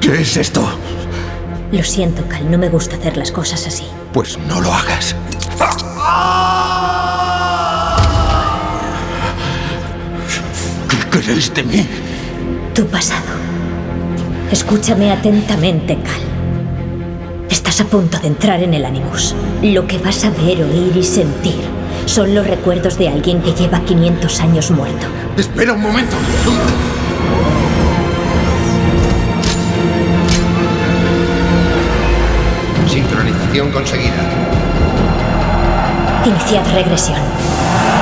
¿Qué es esto? Lo siento, Cal, no me gusta hacer las cosas así. Pues no lo hagas. ¿Qué queréis de mí? Tu pasado. Escúchame atentamente, Cal. Estás a punto de entrar en el Animus. Lo que vas a ver, oír y sentir son los recuerdos de alguien que lleva 500 años muerto. ¡Espera un momento! Sincronización conseguida. Iniciad regresión.